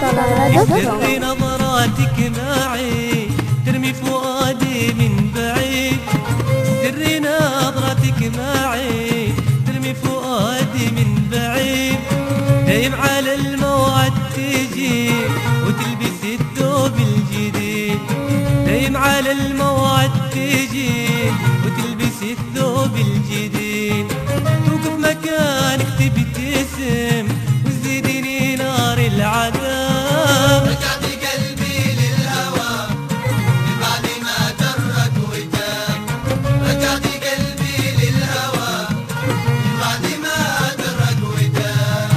سر نظراتك معي ترمي فؤادي من بعيد، سر نظراتك معي ترمي فؤادي من بعيد، دايم على الموعد تجي وتلبس الثوب الجديد، دايم على الموعد تجي وتلبس الثوب الجديد، توقف مكانك تبتسم وتزيدني نار العذاب، رجعتي قلبي للهوى من بعد ما درك وتاب، رجعتي قلبي للهوى من بعد ما درك وتاب.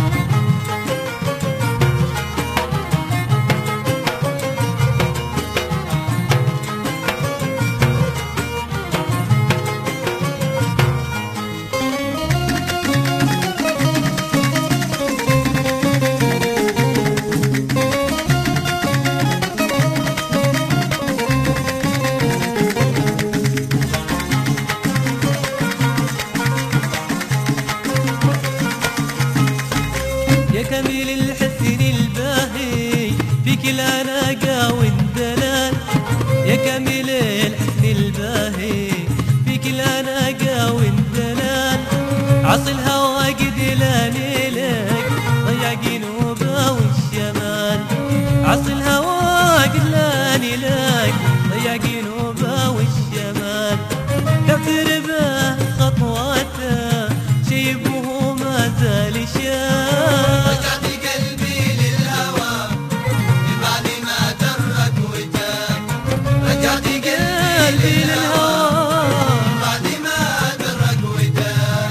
يا كميل الحسن الباهي فيك الأناقة والدلال، يا كميل الحسن الباهي فيك الأناقة والدلال، عصي الهوى قد لاني لك ضيع جنوبه والشمال، عصي الهوى قد لاني لك ضيع جنوبه والشمال، كثر به خطواته شيبه ما زال شاب، رجعتي قلبي للهوى من بعد ما درك وتاب، رجعتي قلبي للهوى من بعد ما درك وتاب.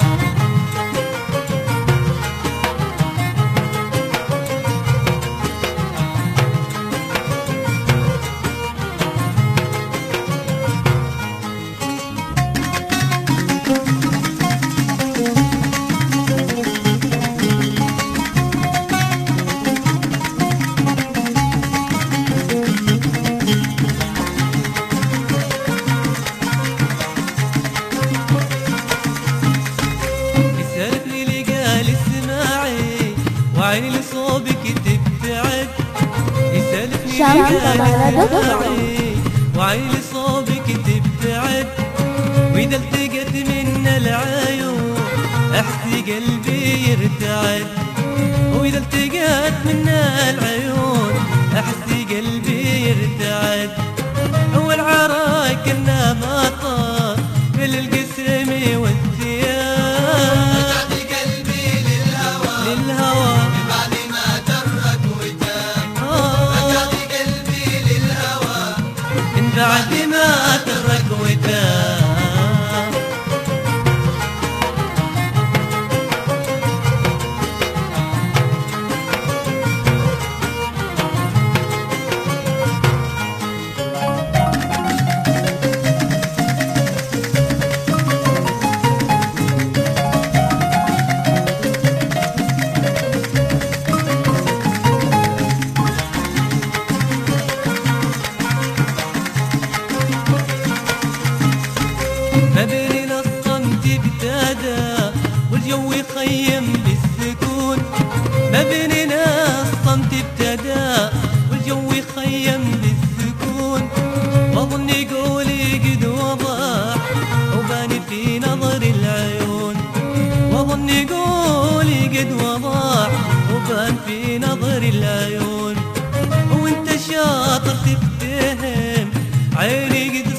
يسألني لقال اسمعي وعيني لصوبك تبتعد، يسألني لقال اسمعي وعيني لصوبك تبتعد، وإذا التقت من العيون أحسي قلبي يرتعد، وإذا التقت من العيون أحسي قلبي يرتعد، هو العراك كنا ما طار في القسم والثياب، رجعتي قلبي للهوى للهوى من بعد ما درك وتاب، رجعتي قلبي للهوى من بعد ما ترك وتاب. ما بيننا الصمت ابتدى والجو يخيم بالسكون، ما بيننا الصمت ابتدى والجو يخيم بالسكون، واظن قولي قد وضح وبان في نظر العيون، واظن قولي قد وضح وبان في نظر العيون، وانت شاطر تفتهم عيني قد